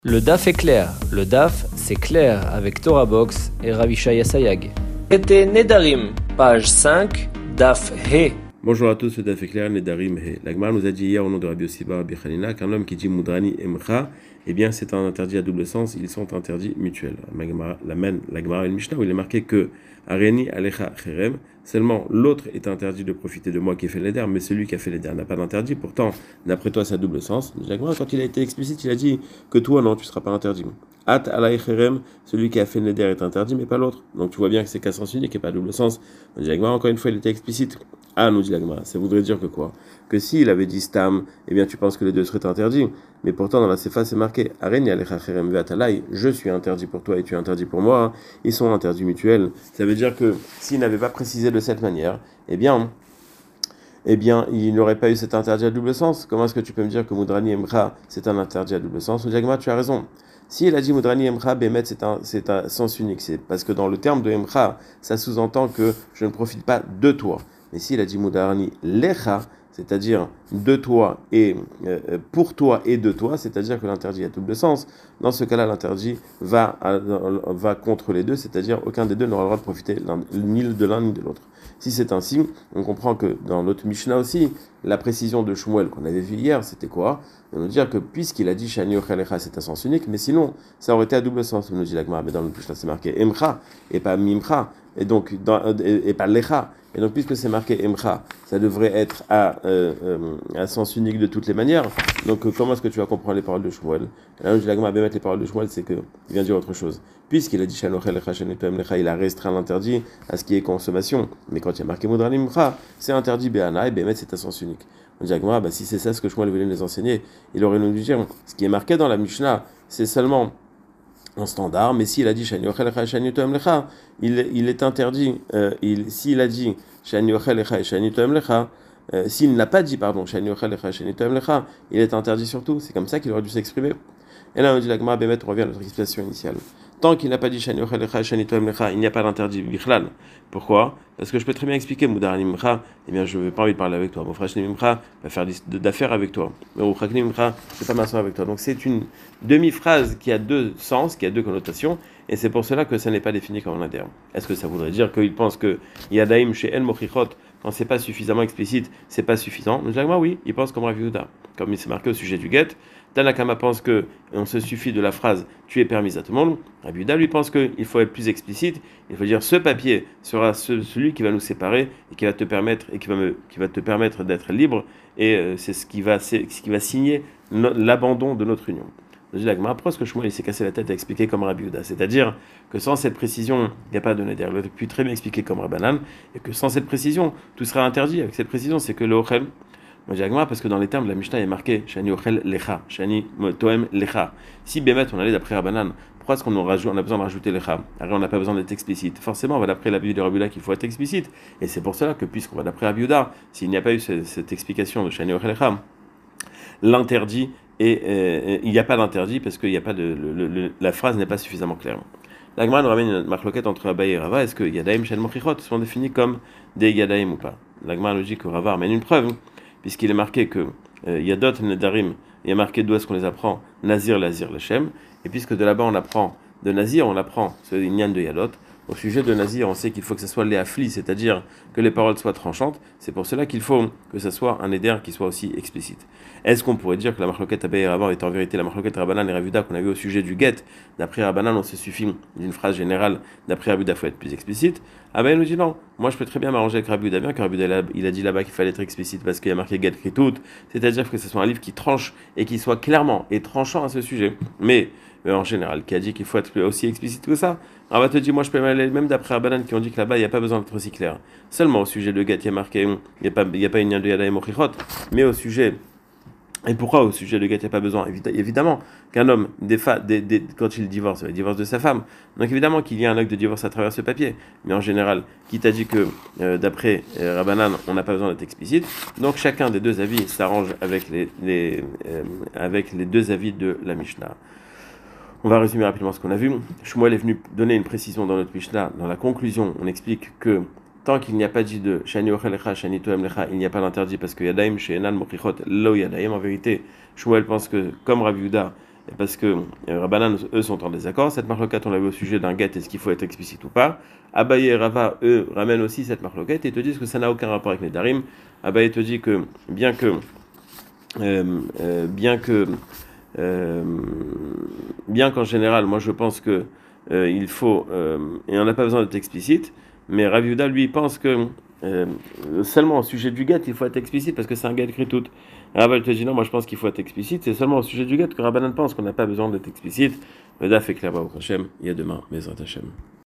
Le DAF est clair. Le DAF, c'est clair avec Torah Box et Ravishaya Sayag. Traité Nedarim, page 5, DAF He. Bonjour à tous, le DAF est clair, Nedarim He. La Gemara nous a dit hier au nom de Rabbi Yossi bar Rabbi Chanina qu'un homme qui dit Mudrani Emcha, eh bien c'est un interdit à double sens, ils sont interdits mutuels. La Gemara et le Mishnah où il est marqué que Areni Alecha Cherem, seulement l'autre est interdit de profiter de moi qui ai fait l'éder, mais celui qui a fait l'éder n'a pas d'interdit. Pourtant, d'après toi, c'est à double sens. La Gemara, quand il a été explicite, il a dit que toi, non, tu ne seras pas interdit. At alay cherem, celui qui a fait l'éder est interdit, mais pas l'autre. Donc tu vois bien que c'est qu'à sens unique et pas à double sens. On dit la Gemara, encore une fois, il était explicite. Ah, nous dit la Gemara, ça voudrait dire que quoi? Que s'il avait dit stam, eh bien tu penses que les deux seraient interdits. Mais pourtant, dans la Sefa, c'est marqué Areni alecha cherem ve'atalai, je suis interdit pour toi et tu es interdit pour moi. Ils sont interdits mutuels. Ça veut dire que s'il n'avait pas précisé de cette manière, eh bien, il n'aurait pas eu cet interdit à double sens. Comment est-ce que tu peux me dire que Mudrani Emcha, c'est un interdit à double sens? On dit, tu as raison. Si il a dit Mudrani Emcha, Bemet, c'est un sens unique. C'est parce que dans le terme de Emcha, ça sous-entend que je ne profite pas de toi. Mais s'il a dit Mudrani Lecha, c'est-à-dire de toi et pour toi et de toi, c'est-à-dire que l'interdit a double sens. Dans ce cas-là, l'interdit va contre les deux, c'est-à-dire aucun des deux n'aura le droit de profiter ni de l'un ni de l'autre. Si c'est ainsi, on comprend que dans notre Mishnah aussi, la précision de Shmuel qu'on avait vu hier, c'était quoi? De nous dire que puisqu'il a dit Shani Ochalecha, c'est un sens unique, mais sinon, ça aurait été à double sens, nous dit la Gemara. Mais dans notre Mishnah, c'est marqué Emcha et pas Mimcha, et donc et pas Lecha. Et donc, puisque c'est marqué Emcha, ça devrait être à sens unique de toutes les manières. Donc, comment est-ce que tu vas comprendre les paroles de Shmuel? Et là, je vais mettre les paroles de Shmuel, c'est qu'il vient dire autre chose. Puisqu'il a dit Shani Ochalecha, Shani Toem Lecha, il a restreint l'interdit à ce qui est consommation. Mais quand il y a marqué Mudrani Emcha, c'est interdit Be'ana et Be'emet, c'est à sens unique. On dit si c'est ça ce que Shmuel voulait nous enseigner, il aurait nous dire ce qui est marqué dans la Mishnah, c'est seulement en standard, mais s'il a dit Shani Ochalecha, Shani Toem Lecha, il est interdit. S'il a dit Shani Ochalecha et Shani Toem Lecha, s'il n'a pas dit, Shani Ochalecha, Shani Toem Lecha, il est interdit surtout. C'est comme ça qu'il aurait dû s'exprimer. Et là, on dit la Gemara Bémet, on revient à notre explication initiale. Tant qu'il n'a pas dit Shani Ochalecha, Shani Toem Lecha, il n'y a pas d'interdit bichlal. Pourquoi? Parce que je peux très bien expliquer Mudrani Emcha, eh bien je n'ai pas envie de parler avec toi. Mon frère Shani Emcha va faire d'affaires avec toi. Mais au Chakni Emcha, je ne vais pas m'asseoir avec toi. Donc c'est une demi-phrase qui a deux sens, qui a deux connotations, et c'est pour cela que ça n'est pas défini comme un adhère. Est-ce que ça voudrait dire qu'il pense que Yadaim chez El Mochichot, quand c'est pas suffisamment explicite, c'est pas suffisant? Moi, oui, il pense comme Rav Yehuda. Comme il s'est marqué au sujet du guet, Tanakama pense que on se suffit de la phrase tu es permise à tout le monde. Rav Yehuda lui pense qu'il faut être plus explicite. Il faut dire ce papier sera celui qui va nous séparer et qui va te permettre d'être libre, et c'est ce qui va signer l'abandon de notre union. Pourquoi est-ce que Shmuel s'est cassé la tête à expliquer comme Rabbi Yehuda? C'est-à-dire que sans cette précision, il n'y a pas de neder. Il aurait pu très bien expliquer comme Rabbanan, et que sans cette précision, tout sera interdit. Avec cette précision, c'est que le Ochel, parce que dans les termes de la Mishnah, il est marqué Shani Ochel Lecha, Shani Toem Lecha. Si Bémet, on allait d'après Rabbanan, pourquoi est-ce qu'on a besoin de rajouter Lecha? Alors on n'a pas besoin d'être explicite. Forcément, on va d'après l'avis de Rabbi Yehuda qu'il faut être explicite. Et c'est pour cela que, puisqu'on va d'après Rabbi Yehuda, s'il n'y a pas eu cette explication de Shani Ochel Lecha, l'interdit, et il n'y a pas d'interdit parce que la phrase n'est pas suffisamment claire. La Gemara nous ramène une marloquette entre Abaye et Rava. Est-ce que Yadaim Shel Mochichot sont définis comme des Yadaim ou pas? La Gemara nous dit que Rava ramène une preuve, puisqu'il est marqué que Yadot Nedarim, il y a marqué d'où est-ce qu'on les apprend, Nazir, Lazir, Lechem, et puisque de là-bas on apprend de Nazir, on apprend ce Inyan de Yadot. Au sujet de Nazir, on sait qu'il faut que ce soit les afflis, c'est-à-dire que les paroles soient tranchantes. C'est pour cela qu'il faut que ce soit un éder qui soit aussi explicite. Est-ce qu'on pourrait dire que la marloquette Abaye et Rava est en vérité la marloquette Rabbanan et Rav Yehuda qu'on a vu au sujet du guet? D'après Rabbanan, on se suffit d'une phrase générale. D'après Rav Yehuda, il faut être plus explicite. Abaye nous dit non. Moi, je peux très bien m'arranger avec Rav Yehuda, bien que Rav Yehuda il a dit là-bas qu'il fallait être explicite parce qu'il y a marqué guet kritout, c'est-à-dire que ce soit un livre qui tranche et qui soit clairement et tranchant à ce sujet. Mais en général, qui a dit qu'il faut être aussi explicite que ça? Rava te dit, moi je peux aller même d'après Rabbanan qui ont dit que là-bas il n'y a pas besoin d'être aussi clair. Seulement au sujet de guet, il y a marqué, il n'y a pas une de Yadaim Mochichot, mais au sujet. Et pourquoi au sujet de guet il n'y a pas besoin? Évidemment qu'un homme, quand il divorce de sa femme. Donc évidemment qu'il y a un acte de divorce à travers ce papier. Mais en général, qui t'a dit que d'après Rabbanan, on n'a pas besoin d'être explicite. Donc chacun des deux avis s'arrange avec les deux avis de la Mishnah. On va résumer rapidement ce qu'on a vu. Shmuel est venu donner une précision dans notre Mishnah. Dans la conclusion, on explique que tant qu'il n'y a pas dit de Shani Ochelecha, Shani Toem Lecha, il n'y a pas d'interdit parce que Yadaim, chez Enan Mochichot, Lo Yadaim. En vérité, Shmuel pense que, comme Rav Yehuda, parce que Rabbanan, eux, sont en désaccord. Cette marloquette, on l'a vu au sujet d'un get, est-ce qu'il faut être explicite ou pas. Abaye et Rava, eux, ramènent aussi cette marloquette et te disent que ça n'a aucun rapport avec Nedarim. Abaye te dit que, bien que, bien qu'en général, moi je pense que il faut, et on n'a pas besoin d'être explicite, mais Rav Yehuda, lui, pense que seulement au sujet du guet, il faut être explicite parce que c'est un guet écrit tout. Rav te dit non, moi je pense qu'il faut être explicite, c'est seulement au sujet du guet que Rabbanan pense qu'on n'a pas besoin d'être explicite. Le daf est clair, Baruch Hashem, il y a demain, Bezrat Hashem.